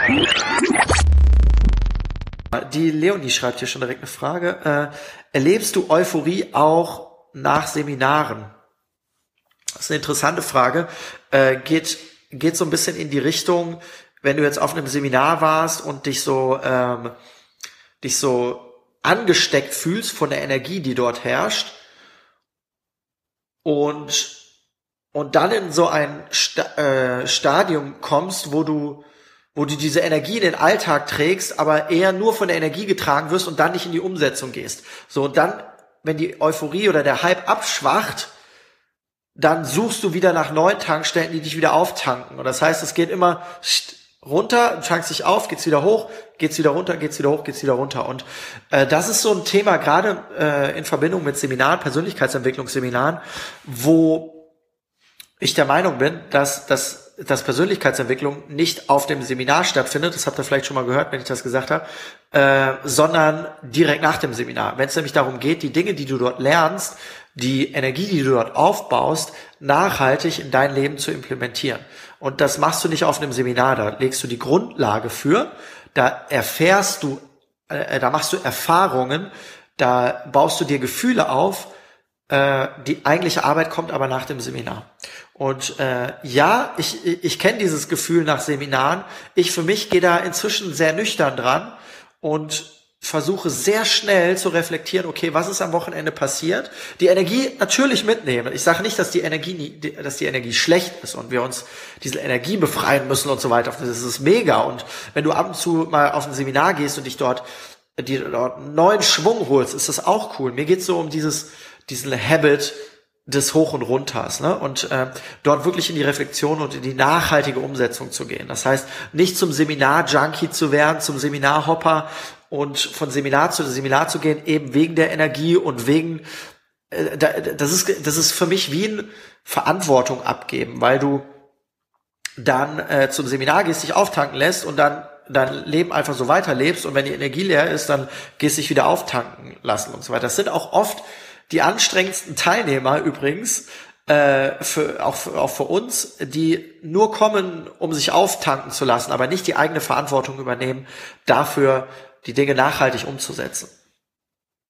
Die Leonie schreibt hier schon direkt eine Frage. Erlebst du Euphorie auch nach Seminaren? Das ist eine interessante Frage. Geht so ein bisschen in die Richtung, wenn du jetzt auf einem Seminar warst und dich so angesteckt fühlst von der Energie, die dort herrscht, und dann in so ein Stadium kommst, wo du diese Energie in den Alltag trägst, aber eher nur von der Energie getragen wirst und dann nicht in die Umsetzung gehst. So, und dann, wenn die Euphorie oder der Hype abschwacht, dann suchst du wieder nach neuen Tankstellen, die dich wieder auftanken. Und das heißt, es geht immer runter, tankst dich auf, geht's wieder hoch, geht's wieder runter, geht's wieder hoch, geht's wieder runter. Und das ist so ein Thema, gerade in Verbindung mit Seminaren, Persönlichkeitsentwicklungsseminaren, wo ich der Meinung bin, dass Persönlichkeitsentwicklung nicht auf dem Seminar stattfindet, das habt ihr vielleicht schon mal gehört, wenn ich das gesagt habe, sondern direkt nach dem Seminar. Wenn es nämlich darum geht, die Dinge, die du dort lernst, die Energie, die du dort aufbaust, nachhaltig in dein Leben zu implementieren. Und das machst du nicht auf einem Seminar, da legst du die Grundlage für, da erfährst du, da machst du Erfahrungen, da baust du dir Gefühle auf, die eigentliche Arbeit kommt aber nach dem Seminar. Und ich kenne dieses Gefühl nach Seminaren. Ich für mich gehe da inzwischen sehr nüchtern dran und versuche sehr schnell zu reflektieren, okay, was ist am Wochenende passiert? Die Energie natürlich mitnehmen. Ich sage nicht, dass die Energie schlecht ist und wir uns diese Energie befreien müssen und so weiter. Das ist mega. Und wenn du ab und zu mal auf ein Seminar gehst und dich dort neuen Schwung holst, ist das auch cool. Mir geht's so um diesen Habit des Hoch und Runters, ne? Und dort wirklich in die Reflexion und in die nachhaltige Umsetzung zu gehen. Das heißt, nicht zum Seminar-Junkie zu werden, zum Seminarhopper und von Seminar zu Seminar zu gehen, eben wegen der Energie und wegen, das ist für mich wie ein Verantwortung abgeben, weil du dann zum Seminar gehst, dich auftanken lässt und dann dein Leben einfach so weiterlebst und wenn die Energie leer ist, dann gehst du dich wieder auftanken lassen und so weiter. Das sind auch oft die anstrengendsten Teilnehmer übrigens, auch für uns, die nur kommen, um sich auftanken zu lassen, aber nicht die eigene Verantwortung übernehmen, dafür die Dinge nachhaltig umzusetzen.